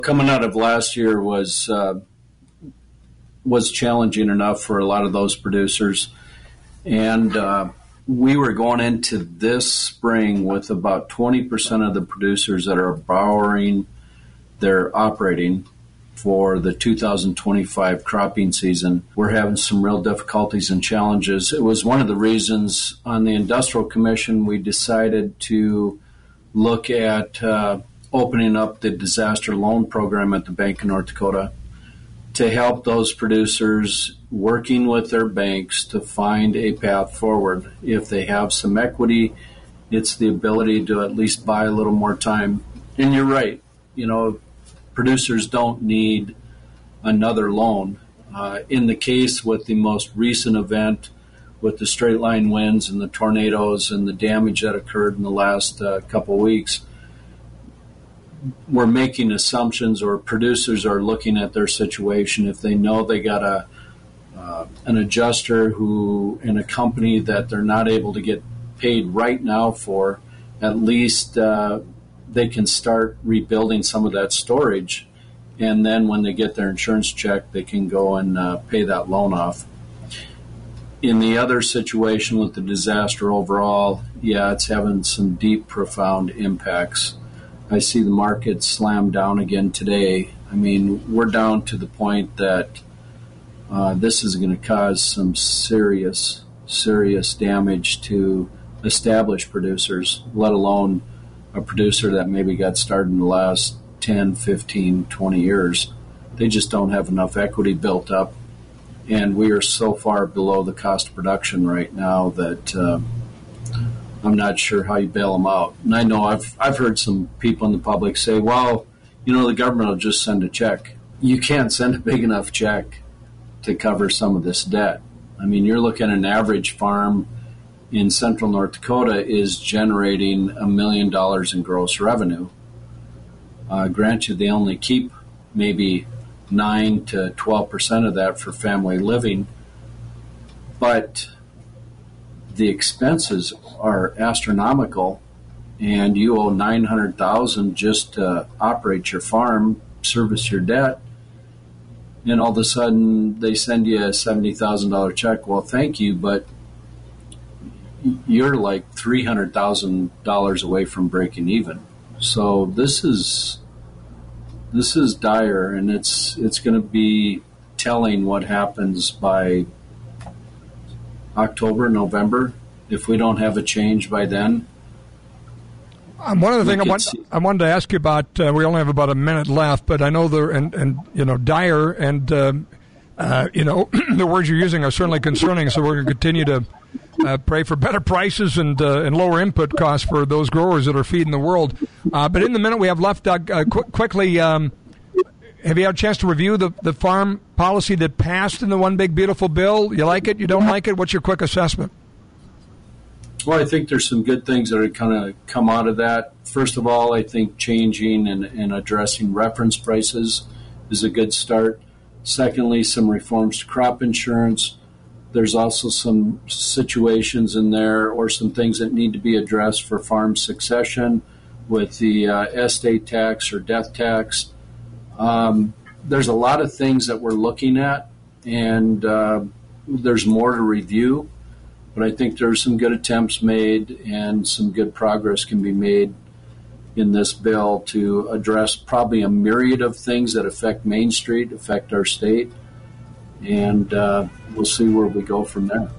Coming out of last year was challenging enough for a lot of those producers, and we were going into this spring with about 20% of the producers that are borrowing their operating for the 2025 cropping season. We're having some real difficulties and challenges. It was one of the reasons on the Industrial Commission we decided to look at opening up the disaster loan program at the Bank of North Dakota to help those producers working with their banks to find a path forward. If they have some equity, it's the ability to at least buy a little more time. And you're right, producers don't need another loan. In the case with the most recent event, with the straight line winds and the tornadoes and the damage that occurred in the last couple of weeks, we're making assumptions, or producers are looking at their situation. If they know they got an adjuster who in a company that they're not able to get paid right now for, at least they can start rebuilding some of that storage. And then when they get their insurance check, they can go and pay that loan off. In the other situation with the disaster overall, it's having some deep, profound impacts. I see the market slam down again today. I mean, we're down to the point that this is going to cause some serious damage to established producers, let alone a producer that maybe got started in the last 10, 15, 20 years. They just don't have enough equity built up. And we are so far below the cost of production right now that I'm not sure how you bail them out. And I know I've heard some people in the public say, well, the government will just send a check. You can't send a big enough check to cover some of this debt. I mean, you're looking at an average farm in central North Dakota is generating $1 million in gross revenue. Granted, they only keep maybe 9 to 12% of that for family living, but the expenses are astronomical, and you owe $900,000 just to operate your farm, service your debt, and all of a sudden they send you a $70,000 check. Well, thank you, but you're like $300,000 away from breaking even. So this is dire, and it's going to be telling what happens by October, November, if we don't have a change by then. One other thing I wanted to ask you about, we only have about a minute left, but I know dire and, the words you're using are certainly concerning, so we're going to continue to pray for better prices and lower input costs for those growers that are feeding the world. But in the minute we have left, Doug, quickly, have you had a chance to review the farm policy that passed in the One Big Beautiful Bill? You like it? You don't like it? What's your quick assessment? Well, I think there's some good things that are kind of come out of that. First of all, I think changing and addressing reference prices is a good start. Secondly, some reforms to crop insurance. There's also some situations in there or some things that need to be addressed for farm succession with the estate tax or death tax. There's a lot of things that we're looking at, and there's more to review. But I think there's some good attempts made and some good progress can be made in this bill to address probably a myriad of things that affect Main Street, affect our state, and we'll see where we go from there.